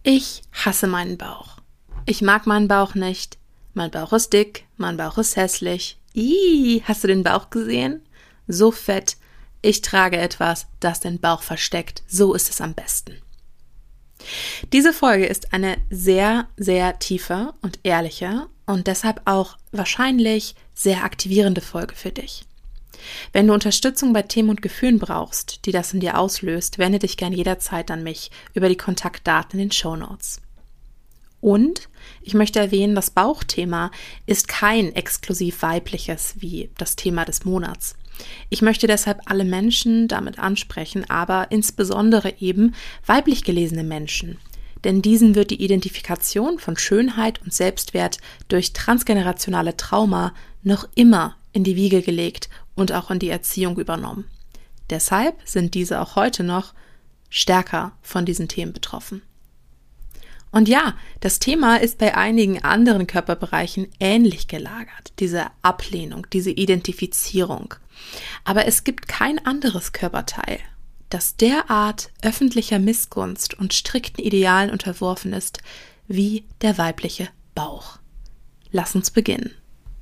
Ich hasse meinen Bauch. Ich mag meinen Bauch nicht. Mein Bauch ist dick, mein Bauch ist hässlich. Hast du den Bauch gesehen? So fett. Ich trage etwas, das den Bauch versteckt. So ist es am besten. Diese Folge ist eine sehr, sehr tiefe und ehrliche und deshalb auch wahrscheinlich sehr aktivierende Folge für dich. Wenn du Unterstützung bei Themen und Gefühlen brauchst, die das in dir auslöst, wende dich gern jederzeit an mich über die Kontaktdaten in den Shownotes. Und ich möchte erwähnen, das Bauchthema ist kein exklusiv weibliches wie das Thema des Monats. Ich möchte deshalb alle Menschen damit ansprechen, aber insbesondere eben weiblich gelesene Menschen. Denn diesen wird die Identifikation von Schönheit und Selbstwert durch transgenerationale Trauma noch immer in die Wiege gelegt und auch in die Erziehung übernommen. Deshalb sind diese auch heute noch stärker von diesen Themen betroffen. Und ja, das Thema ist bei einigen anderen Körperbereichen ähnlich gelagert, diese Ablehnung, diese Identifizierung. Aber es gibt kein anderes Körperteil, das derart öffentlicher Missgunst und strikten Idealen unterworfen ist, wie der weibliche Bauch. Lass uns beginnen.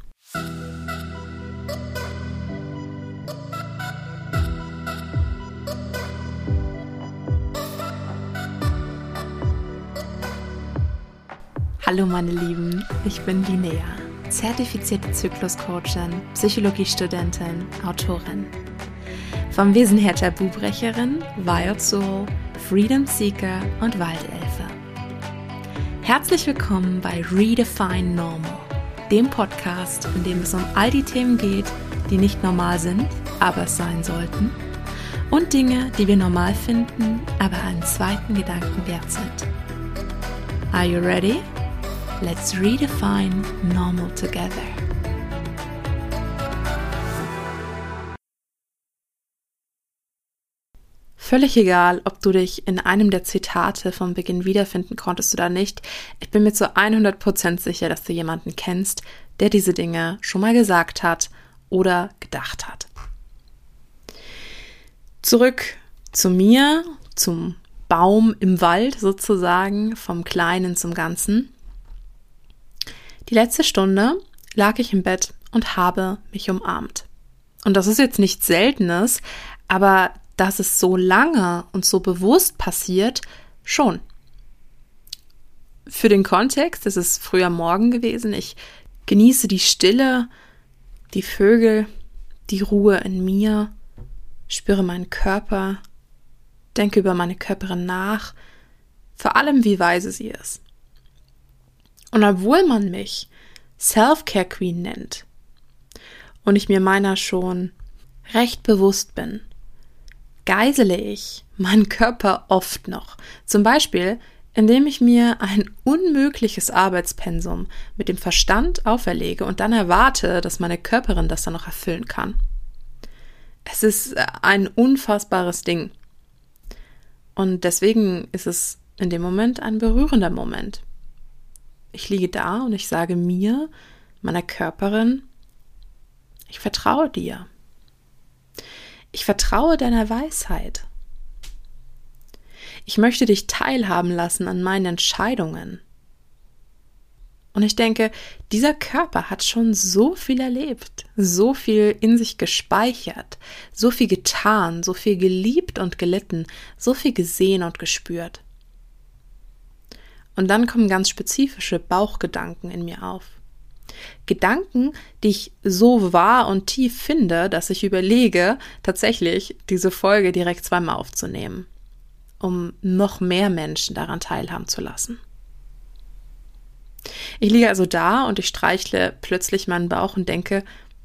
Hallo meine Lieben, ich bin Linnea, zertifizierte Zykluscoachin, Psychologiestudentin, Autorin. Vom Wesen her Tabubrecherin, Wild Soul, Freedom Seeker und Waldelfe. Herzlich willkommen bei Redefine Normal, dem Podcast, in dem es um all die Themen geht, die nicht normal sind, aber es sein sollten, und Dinge, die wir normal finden, aber einen zweiten Gedanken wert sind. Are you ready? Let's redefine normal together. Völlig egal, ob du dich in einem der Zitate vom Beginn wiederfinden konntest oder nicht. Ich bin mir zu 100% sicher, dass du jemanden kennst, der diese Dinge schon mal gesagt hat oder gedacht hat. Zurück zu mir, zum Baum im Wald sozusagen, vom Kleinen zum Ganzen. Die letzte Stunde lag ich im Bett und habe mich umarmt. Und das ist jetzt nichts Seltenes, aber dass es so lange und so bewusst passiert, schon. Für den Kontext, es ist früher Morgen gewesen, ich genieße die Stille, die Vögel, die Ruhe in mir, spüre meinen Körper, denke über meine Körperin nach, vor allem wie weise sie ist. Und obwohl man mich Self-Care Queen nennt und ich mir meiner schon recht bewusst bin, geisele ich meinen Körper oft noch. Zum Beispiel, indem ich mir ein unmögliches Arbeitspensum mit dem Verstand auferlege und dann erwarte, dass meine Körperin das dann noch erfüllen kann. Es ist ein unfassbares Ding. Und deswegen ist es in dem Moment ein berührender Moment. Ich liege da und ich sage mir, meiner Körperin, ich vertraue dir. Ich vertraue deiner Weisheit. Ich möchte dich teilhaben lassen an meinen Entscheidungen. Und ich denke, dieser Körper hat schon so viel erlebt, so viel in sich gespeichert, so viel getan, so viel geliebt und gelitten, so viel gesehen und gespürt. Und dann kommen ganz spezifische Bauchgedanken in mir auf. Gedanken, die ich so wahr und tief finde, dass ich überlege, tatsächlich diese Folge direkt zweimal aufzunehmen, um noch mehr Menschen daran teilhaben zu lassen. Ich liege also da und ich streichle plötzlich meinen Bauch und denke,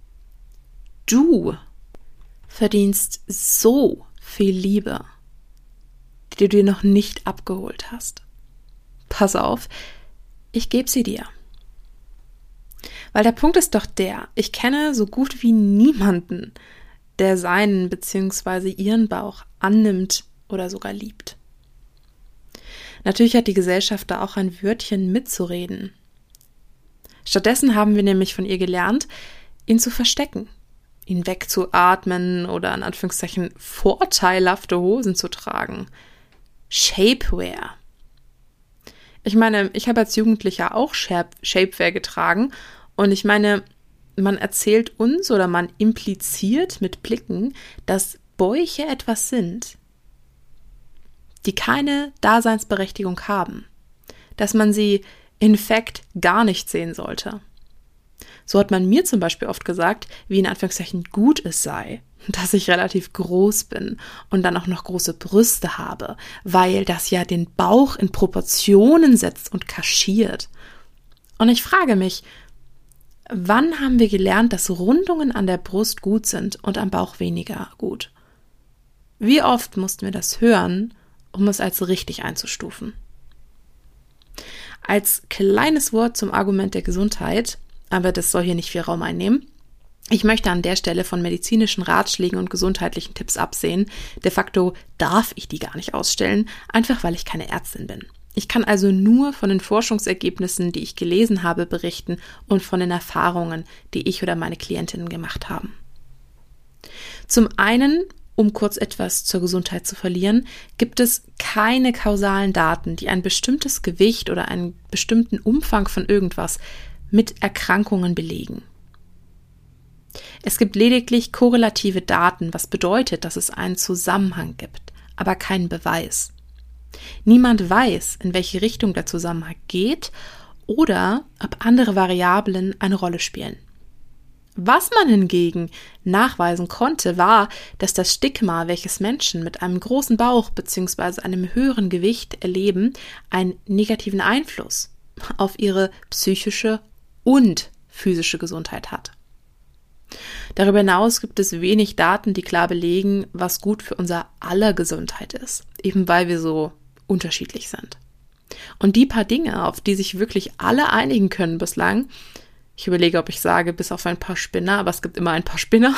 du verdienst so viel Liebe, die du dir noch nicht abgeholt hast. Pass auf, ich gebe sie dir. Weil der Punkt ist doch der, ich kenne so gut wie niemanden, der seinen bzw. ihren Bauch annimmt oder sogar liebt. Natürlich hat die Gesellschaft da auch ein Wörtchen mitzureden. Stattdessen haben wir nämlich von ihr gelernt, ihn zu verstecken, ihn wegzuatmen oder in Anführungszeichen vorteilhafte Hosen zu tragen. Shapewear. Ich meine, ich habe als Jugendlicher auch Shapewear getragen und ich meine, man erzählt uns oder man impliziert mit Blicken, dass Bäuche etwas sind, die keine Daseinsberechtigung haben, dass man sie in fact gar nicht sehen sollte. So hat man mir zum Beispiel oft gesagt, wie in Anführungszeichen gut es sei, dass ich relativ groß bin und dann auch noch große Brüste habe, weil das ja den Bauch in Proportionen setzt und kaschiert. Und ich frage mich, wann haben wir gelernt, dass Rundungen an der Brust gut sind und am Bauch weniger gut? Wie oft mussten wir das hören, um es als richtig einzustufen? Als kleines Wort zum Argument der Gesundheit, aber das soll hier nicht viel Raum einnehmen. Ich möchte an der Stelle von medizinischen Ratschlägen und gesundheitlichen Tipps absehen. De facto darf ich die gar nicht ausstellen, einfach weil ich keine Ärztin bin. Ich kann also nur von den Forschungsergebnissen, die ich gelesen habe, berichten und von den Erfahrungen, die ich oder meine Klientinnen gemacht haben. Zum einen, um kurz etwas zur Gesundheit zu verlieren, gibt es keine kausalen Daten, die ein bestimmtes Gewicht oder einen bestimmten Umfang von irgendwas mit Erkrankungen belegen. Es gibt lediglich korrelative Daten, was bedeutet, dass es einen Zusammenhang gibt, aber keinen Beweis. Niemand weiß, in welche Richtung der Zusammenhang geht oder ob andere Variablen eine Rolle spielen. Was man hingegen nachweisen konnte, war, dass das Stigma, welches Menschen mit einem großen Bauch bzw. einem höheren Gewicht erleben, einen negativen Einfluss auf ihre psychische und physische Gesundheit hat. Darüber hinaus gibt es wenig Daten, die klar belegen, was gut für unser aller Gesundheit ist, eben weil wir so unterschiedlich sind. Und die paar Dinge, auf die sich wirklich alle einigen können bislang, ich überlege, ob ich sage, bis auf ein paar Spinner, aber es gibt immer ein paar Spinner,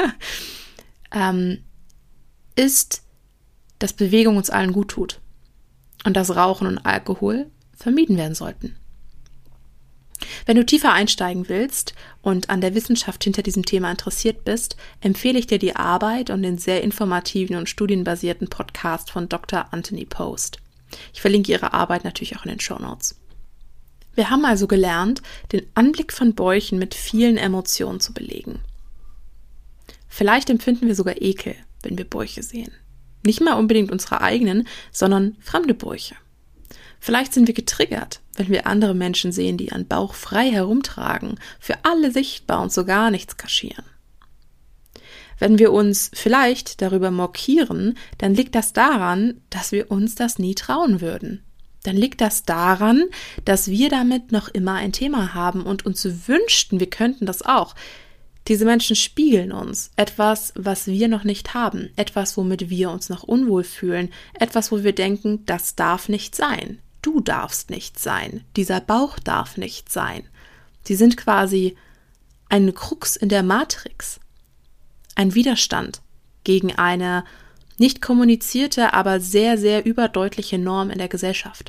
ist, dass Bewegung uns allen gut tut und dass Rauchen und Alkohol vermieden werden sollten. Wenn du tiefer einsteigen willst und an der Wissenschaft hinter diesem Thema interessiert bist, empfehle ich dir die Arbeit und den sehr informativen und studienbasierten Podcast von Dr. Anthony Post. Ich verlinke ihre Arbeit natürlich auch in den Shownotes. Wir haben also gelernt, den Anblick von Bäuchen mit vielen Emotionen zu belegen. Vielleicht empfinden wir sogar Ekel, wenn wir Bäuche sehen. Nicht mal unbedingt unsere eigenen, sondern fremde Bäuche. Vielleicht sind wir getriggert, wenn wir andere Menschen sehen, die ihren Bauch frei herumtragen, für alle sichtbar und so gar nichts kaschieren. Wenn wir uns vielleicht darüber mokieren, dann liegt das daran, dass wir uns das nie trauen würden. Dann liegt das daran, dass wir damit noch immer ein Thema haben und uns wünschten, wir könnten das auch. Diese Menschen spiegeln uns etwas, was wir noch nicht haben, etwas, womit wir uns noch unwohl fühlen, etwas, wo wir denken, das darf nicht sein. Du darfst nicht sein. Dieser Bauch darf nicht sein. Sie sind quasi eine Krux in der Matrix. Ein Widerstand gegen eine nicht kommunizierte, aber sehr, sehr überdeutliche Norm in der Gesellschaft.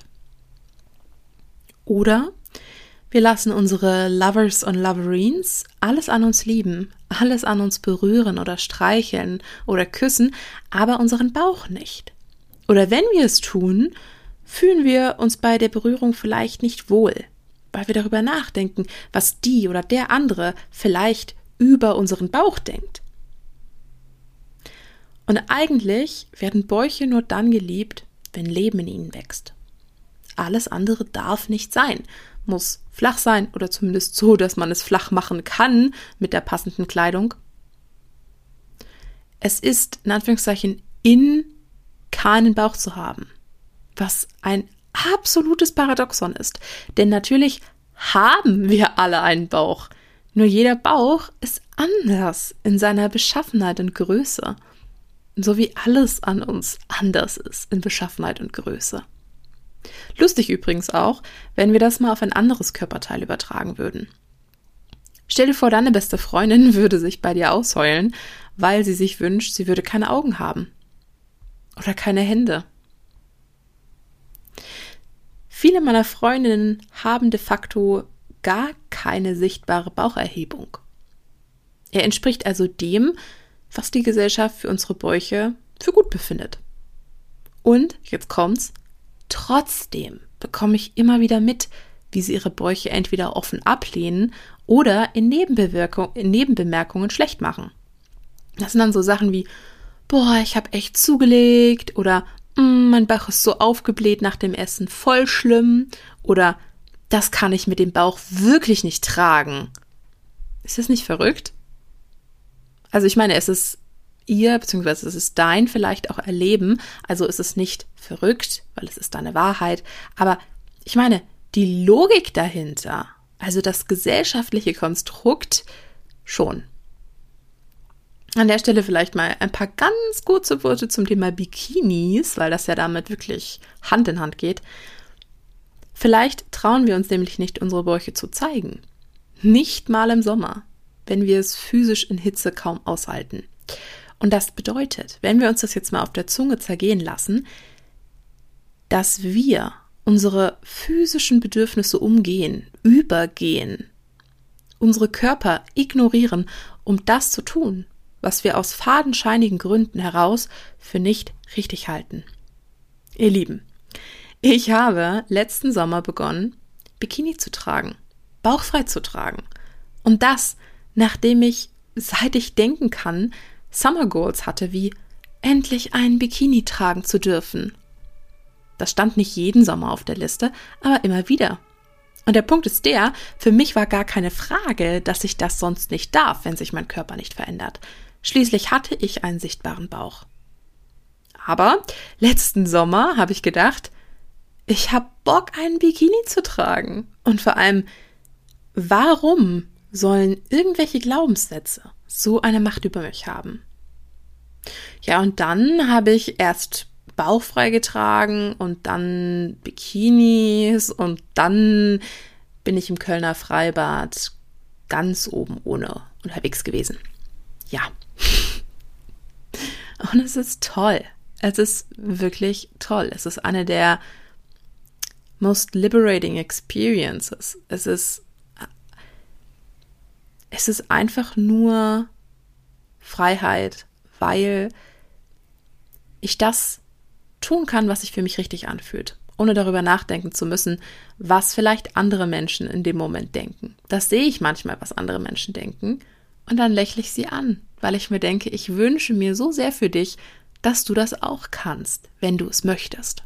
Oder wir lassen unsere Lovers und Loverines alles an uns lieben, alles an uns berühren oder streicheln oder küssen, aber unseren Bauch nicht. Oder wenn wir es tun, fühlen wir uns bei der Berührung vielleicht nicht wohl, weil wir darüber nachdenken, was die oder der andere vielleicht über unseren Bauch denkt. Und eigentlich werden Bäuche nur dann geliebt, wenn Leben in ihnen wächst. Alles andere darf nicht sein, muss flach sein oder zumindest so, dass man es flach machen kann mit der passenden Kleidung. Es ist in Anführungszeichen keinen Bauch zu haben, was ein absolutes Paradoxon ist, denn natürlich haben wir alle einen Bauch, nur jeder Bauch ist anders in seiner Beschaffenheit und Größe. So wie alles an uns anders ist in Beschaffenheit und Größe. Lustig übrigens auch, wenn wir das mal auf ein anderes Körperteil übertragen würden. Stell dir vor, deine beste Freundin würde sich bei dir ausheulen, weil sie sich wünscht, sie würde keine Augen haben. Oder keine Hände. Viele meiner Freundinnen haben de facto gar keine sichtbare Baucherhebung. Er entspricht also dem, was die Gesellschaft für unsere Bäuche für gut befindet. Und, jetzt kommt's, trotzdem bekomme ich immer wieder mit, wie sie ihre Bäuche entweder offen ablehnen oder in Nebenbemerkungen schlecht machen. Das sind dann so Sachen wie, boah, ich habe echt zugelegt oder mein Bauch ist so aufgebläht nach dem Essen, voll schlimm oder das kann ich mit dem Bauch wirklich nicht tragen. Ist das nicht verrückt? Also ich meine, es ist ihr, beziehungsweise es ist dein vielleicht auch Erleben, also ist es nicht verrückt, weil es ist deine Wahrheit, aber ich meine, die Logik dahinter, also das gesellschaftliche Konstrukt, schon. An der Stelle vielleicht mal ein paar ganz kurze Worte zum Thema Bikinis, weil das ja damit wirklich Hand in Hand geht. Vielleicht trauen wir uns nämlich nicht, unsere Bäuche zu zeigen. Nicht mal im Sommer, wenn wir es physisch in Hitze kaum aushalten. Und das bedeutet, wenn wir uns das jetzt mal auf der Zunge zergehen lassen, dass wir unsere physischen Bedürfnisse übergehen, unsere Körper ignorieren, um das zu tun, was wir aus fadenscheinigen Gründen heraus für nicht richtig halten. Ihr Lieben, ich habe letzten Sommer begonnen, Bikini zu tragen, bauchfrei zu tragen. Und das, nachdem ich, seit ich denken kann, Summer Goals hatte, wie endlich einen Bikini tragen zu dürfen. Das stand nicht jeden Sommer auf der Liste, aber immer wieder. Und der Punkt ist der, für mich war gar keine Frage, dass ich das sonst nicht darf, wenn sich mein Körper nicht verändert. Schließlich hatte ich einen sichtbaren Bauch. Aber letzten Sommer habe ich gedacht, ich habe Bock, einen Bikini zu tragen. Und vor allem, warum sollen irgendwelche Glaubenssätze so eine Macht über mich haben? Ja, und dann habe ich erst bauchfrei getragen und dann Bikinis und dann bin ich im Kölner Freibad ganz oben ohne unterwegs gewesen. Ja. Und es ist toll. Es ist wirklich toll. Es ist eine der most liberating experiences. Es ist einfach nur Freiheit, weil ich das tun kann, was sich für mich richtig anfühlt, ohne darüber nachdenken zu müssen, was vielleicht andere Menschen in dem Moment denken. Das sehe ich manchmal, was andere Menschen denken, und dann lächle ich sie an, weil ich mir denke, ich wünsche mir so sehr für dich, dass du das auch kannst, wenn du es möchtest.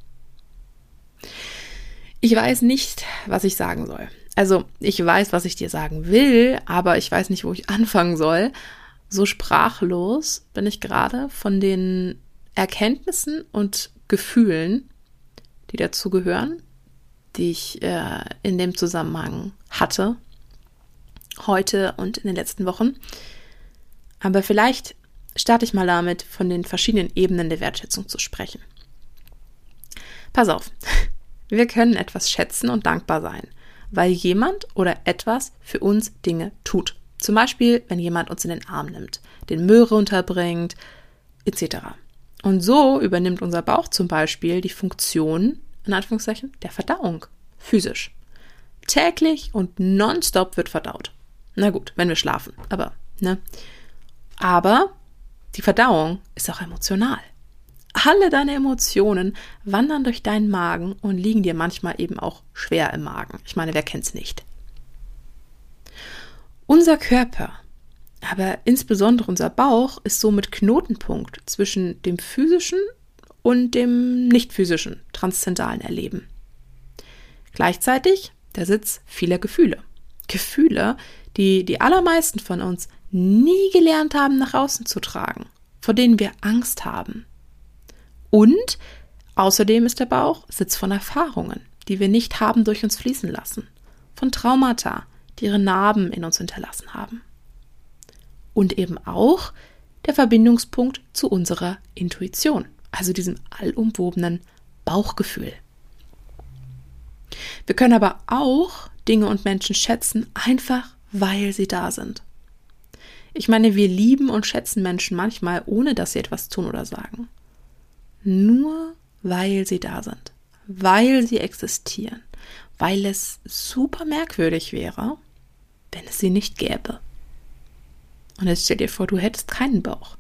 Ich weiß nicht, was ich sagen soll. Also, ich weiß, was ich dir sagen will, aber ich weiß nicht, wo ich anfangen soll. So sprachlos bin ich gerade von den Erkenntnissen und Gefühlen, die dazugehören, die ich in dem Zusammenhang hatte, heute und in den letzten Wochen. Aber vielleicht starte ich mal damit, von den verschiedenen Ebenen der Wertschätzung zu sprechen. Pass auf, wir können etwas schätzen und dankbar sein, weil jemand oder etwas für uns Dinge tut. Zum Beispiel, wenn jemand uns in den Arm nimmt, den Müll runterbringt, etc. Und so übernimmt unser Bauch zum Beispiel die Funktion, in Anführungszeichen, der Verdauung, physisch. Täglich und nonstop wird verdaut. Na gut, wenn wir schlafen, aber die Verdauung ist auch emotional. Alle deine Emotionen wandern durch deinen Magen und liegen dir manchmal eben auch schwer im Magen. Ich meine, wer kennt's nicht? Unser Körper, aber insbesondere unser Bauch, ist somit Knotenpunkt zwischen dem physischen und dem nicht physischen, transzendentalen Erleben. Gleichzeitig der Sitz vieler Gefühle. Gefühle, die die allermeisten von uns nie gelernt haben, nach außen zu tragen, vor denen wir Angst haben. Und außerdem ist der Bauch Sitz von Erfahrungen, die wir nicht haben durch uns fließen lassen, von Traumata, die ihre Narben in uns hinterlassen haben. Und eben auch der Verbindungspunkt zu unserer Intuition, also diesem allumwobenen Bauchgefühl. Wir können aber auch Dinge und Menschen schätzen, einfach weil sie da sind. Ich meine, wir lieben und schätzen Menschen manchmal, ohne dass sie etwas tun oder sagen. Nur weil sie da sind, weil sie existieren, weil es super merkwürdig wäre, wenn es sie nicht gäbe. Und jetzt stell dir vor, du hättest keinen Bauch.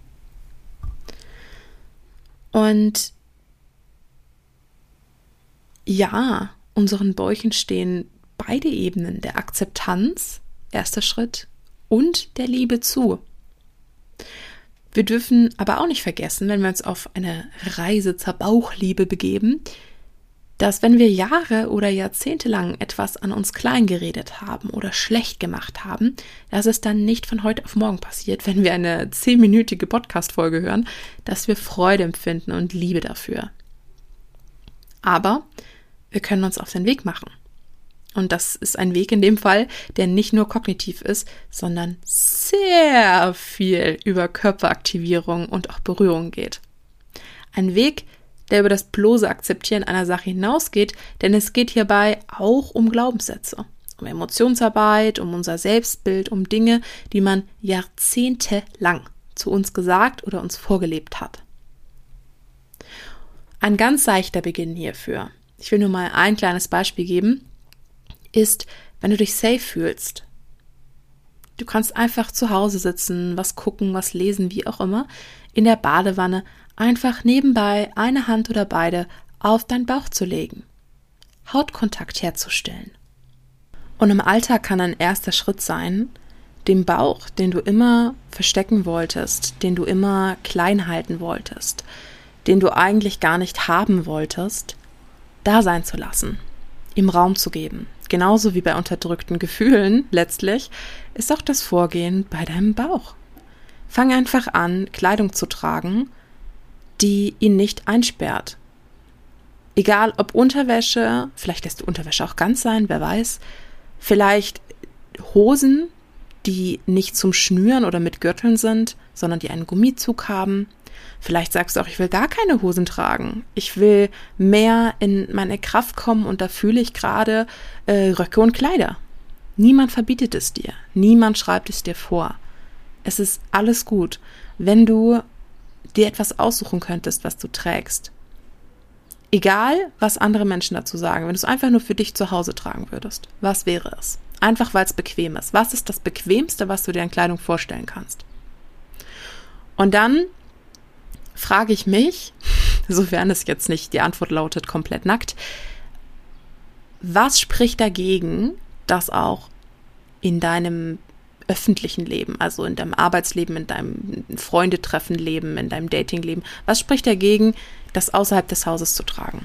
Und Ja, unseren Bäuchen stehen beide Ebenen der Akzeptanz, erster Schritt, und der Liebe zu. Wir dürfen aber auch nicht vergessen, wenn wir uns auf eine Reise zur Bauchliebe begeben, dass wenn wir Jahre oder Jahrzehnte lang etwas an uns klein geredet haben oder schlecht gemacht haben, dass es dann nicht von heute auf morgen passiert, wenn wir eine 10-minütige Podcast-Folge hören, dass wir Freude empfinden und Liebe dafür. Aber wir können uns auf den Weg machen. Und das ist ein Weg in dem Fall, der nicht nur kognitiv ist, sondern sehr viel über Körperaktivierung und auch Berührung geht. Ein Weg, der über das bloße Akzeptieren einer Sache hinausgeht, denn es geht hierbei auch um Glaubenssätze, um Emotionsarbeit, um unser Selbstbild, um Dinge, die man jahrzehntelang zu uns gesagt oder uns vorgelebt hat. Ein ganz seichter Beginn hierfür, ich will nur mal ein kleines Beispiel geben, ist, wenn du dich safe fühlst. Du kannst einfach zu Hause sitzen, was gucken, was lesen, wie auch immer, in der Badewanne einfach nebenbei eine Hand oder beide auf deinen Bauch zu legen, Hautkontakt herzustellen. Und im Alltag kann ein erster Schritt sein, den Bauch, den du immer verstecken wolltest, den du immer klein halten wolltest, den du eigentlich gar nicht haben wolltest, da sein zu lassen, ihm Raum zu geben. Genauso wie bei unterdrückten Gefühlen letztlich ist auch das Vorgehen bei deinem Bauch. Fang einfach an, Kleidung zu tragen, die ihn nicht einsperrt. Egal ob Unterwäsche, vielleicht lässt du Unterwäsche auch ganz sein, wer weiß. Vielleicht Hosen, die nicht zum Schnüren oder mit Gürteln sind, sondern die einen Gummizug haben. Vielleicht sagst du auch, ich will gar keine Hosen tragen. Ich will mehr in meine Kraft kommen und da fühle ich gerade Röcke und Kleider. Niemand verbietet es dir. Niemand schreibt es dir vor. Es ist alles gut, wenn du dir etwas aussuchen könntest, was du trägst. Egal, was andere Menschen dazu sagen, wenn du es einfach nur für dich zu Hause tragen würdest. Was wäre es? Einfach, weil es bequem ist. Was ist das Bequemste, was du dir an Kleidung vorstellen kannst? Und dann frage ich mich, sofern es jetzt nicht die Antwort lautet, komplett nackt, was spricht dagegen, das auch in deinem öffentlichen Leben, also in deinem Arbeitsleben, in deinem Freundetreffenleben, in deinem Datingleben, was spricht dagegen, das außerhalb des Hauses zu tragen?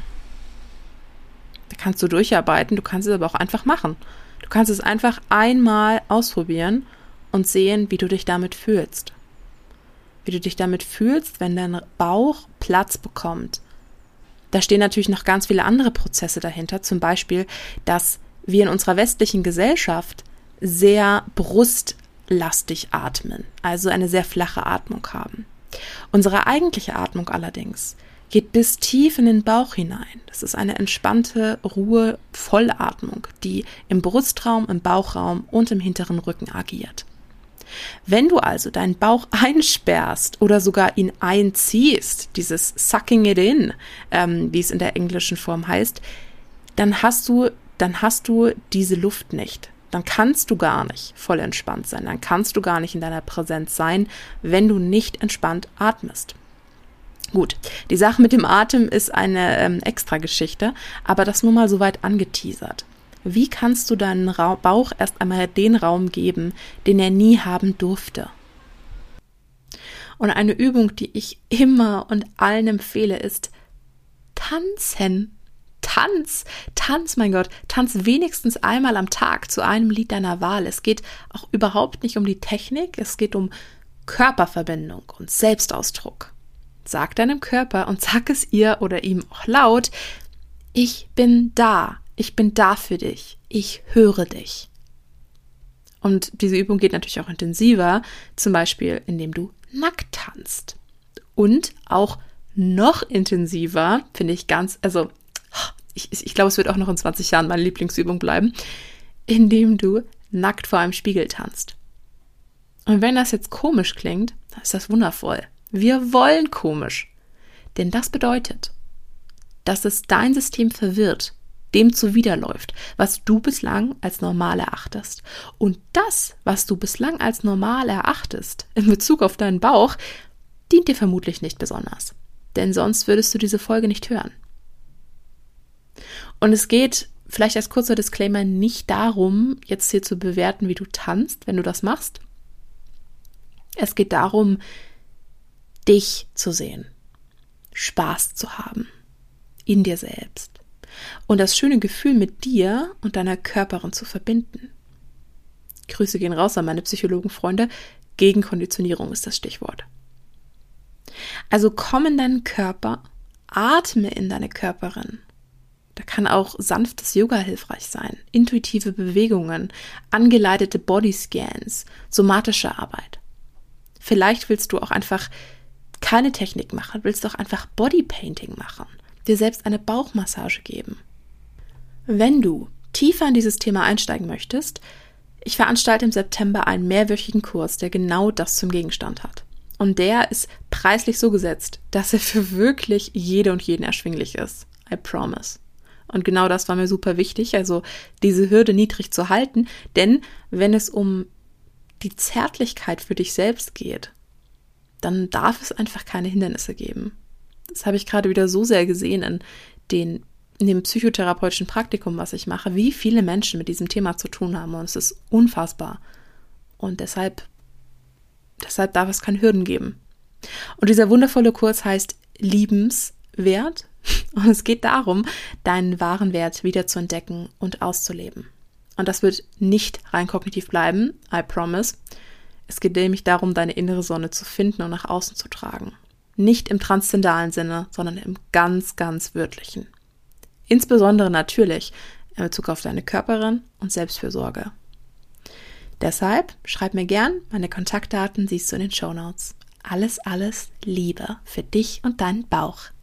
Da kannst du durcharbeiten, du kannst es aber auch einfach machen. Du kannst es einfach einmal ausprobieren und sehen, wie du dich damit fühlst. Wie du dich damit fühlst, wenn dein Bauch Platz bekommt. Da stehen natürlich noch ganz viele andere Prozesse dahinter, zum Beispiel, dass wir in unserer westlichen Gesellschaft sehr brustlastig atmen, also eine sehr flache Atmung haben. Unsere eigentliche Atmung allerdings geht bis tief in den Bauch hinein. Das ist eine entspannte Ruhe-Vollatmung, die im Brustraum, im Bauchraum und im hinteren Rücken agiert. Wenn du also deinen Bauch einsperrst oder sogar ihn einziehst, dieses Sucking it in, wie es in der englischen Form heißt, dann hast du diese Luft nicht. Dann kannst du gar nicht voll entspannt sein. Dann kannst du gar nicht in deiner Präsenz sein, wenn du nicht entspannt atmest. Gut, die Sache mit dem Atem ist eine Extra-Geschichte, aber das nur mal so weit angeteasert. Wie kannst du deinem Bauch erst einmal den Raum geben, den er nie haben durfte? Und eine Übung, die ich immer und allen empfehle, ist tanzen. Tanz, mein Gott, tanz wenigstens einmal am Tag zu einem Lied deiner Wahl. Es geht auch überhaupt nicht um die Technik, es geht um Körperverbindung und Selbstausdruck. Sag deinem Körper und sag es ihr oder ihm auch laut, ich bin da für dich, ich höre dich. Und diese Übung geht natürlich auch intensiver, zum Beispiel indem du nackt tanzt. Und auch noch intensiver, finde ich ich glaube, es wird auch noch in 20 Jahren meine Lieblingsübung bleiben, indem du nackt vor einem Spiegel tanzt. Und wenn das jetzt komisch klingt, dann ist das wundervoll. Wir wollen komisch. Denn das bedeutet, dass es dein System verwirrt, dem zuwiderläuft, was du bislang als normal erachtest. Und das, was du bislang als normal erachtest, in Bezug auf deinen Bauch, dient dir vermutlich nicht besonders. Denn sonst würdest du diese Folge nicht hören. Und es geht, vielleicht als kurzer Disclaimer, nicht darum, jetzt hier zu bewerten, wie du tanzt, wenn du das machst. Es geht darum, dich zu sehen, Spaß zu haben in dir selbst und das schöne Gefühl mit dir und deiner Körperin zu verbinden. Grüße gehen raus an meine Psychologenfreunde. Gegenkonditionierung ist das Stichwort. Also komm in deinen Körper, atme in deine Körperin. Da kann auch sanftes Yoga hilfreich sein, intuitive Bewegungen, angeleitete Bodyscans, somatische Arbeit. Vielleicht willst du auch einfach keine Technik machen, willst du auch einfach Bodypainting machen, dir selbst eine Bauchmassage geben. Wenn du tiefer in dieses Thema einsteigen möchtest, ich veranstalte im September einen mehrwöchigen Kurs, der genau das zum Gegenstand hat. Und der ist preislich so gesetzt, dass er für wirklich jede und jeden erschwinglich ist. I promise. Und genau das war mir super wichtig, also diese Hürde niedrig zu halten, denn wenn es um die Zärtlichkeit für dich selbst geht, dann darf es einfach keine Hindernisse geben. Das habe ich gerade wieder so sehr gesehen in dem psychotherapeutischen Praktikum, was ich mache, wie viele Menschen mit diesem Thema zu tun haben und es ist unfassbar. Und deshalb darf es keine Hürden geben. Und dieser wundervolle Kurs heißt Liebenswert und es geht darum, deinen wahren Wert wieder zu entdecken und auszuleben. Und das wird nicht rein kognitiv bleiben, I promise. Es geht nämlich darum, deine innere Sonne zu finden und nach außen zu tragen. Nicht im transzendentalen Sinne, sondern im ganz, ganz wörtlichen. Insbesondere natürlich in Bezug auf deine Körperin und Selbstfürsorge. Deshalb schreib mir gern, meine Kontaktdaten siehst du in den Shownotes. Alles, alles Liebe für dich und deinen Bauch.